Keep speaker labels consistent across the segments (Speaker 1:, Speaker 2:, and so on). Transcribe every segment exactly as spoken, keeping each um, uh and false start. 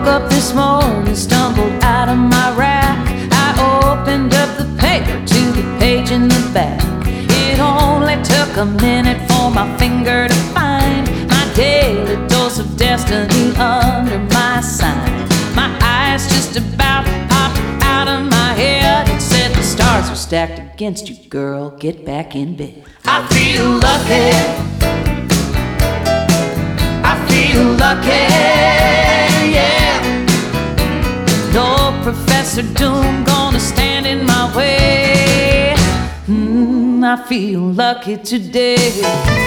Speaker 1: up this morning, stumbled out of my rack. I opened up the paper to the page in the back. It only took a minute for my finger to find my daily dose of destiny under my sign. My eyes just about popped out of my head and said, the stars are stacked against you, girl, get back in bed. I feel lucky, I feel lucky, yeah. No Professor Doom gonna stand in my way. mm, I feel lucky today.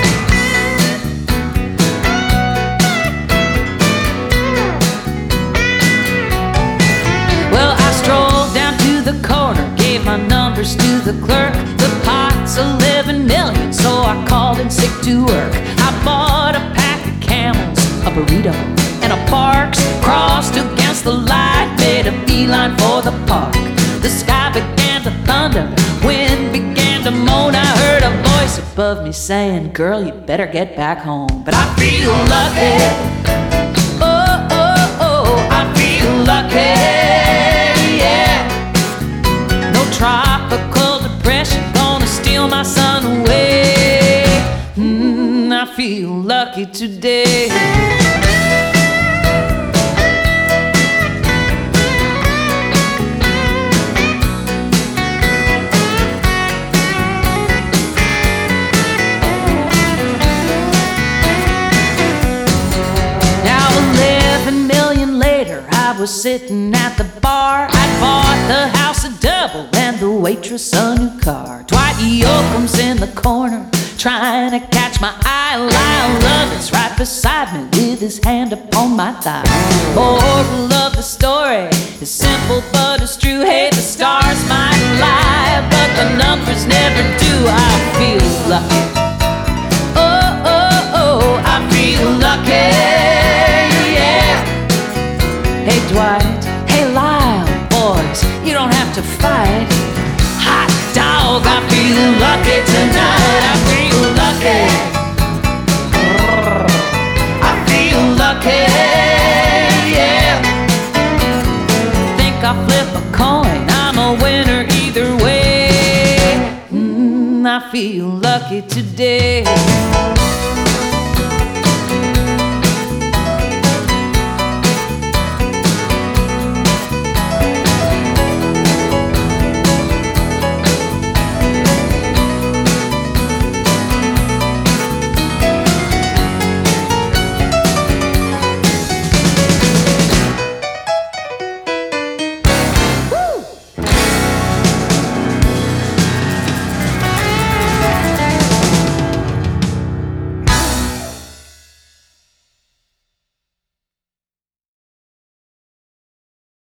Speaker 1: Well, I strolled down to the corner, gave my numbers to the clerk. The pot's eleven million, so I called in sick to work. I bought a pack of Camels, a burrito, and a Parks. Crossed against the light, made a beeline for the park. The sky began to thunder, wind began to moan. I heard a voice above me saying, girl, you better get back home. But I feel lucky, oh, oh, oh, I feel lucky. Tropical depression gonna steal my sun away. mm, I feel lucky today. Now eleven million later, I was sitting at the bar. I bought the house a double and the waitress a new car. Dwight Yoakam's in the corner trying to catch my eye. Lyle Lovett's right beside me with his hand upon my thigh. Moral of the story is simple but it's true. Hey, the stars might lie, but the numbers never do. I feel lucky, oh, oh, oh, I feel lucky, yeah. Hey Dwight, hey Lyle, boys, you don't have to fight. Hot dog, I feel lucky tonight. I feel lucky, I feel lucky, yeah. Think I'll flip a coin, I'm a winner either way. mm, I feel lucky today.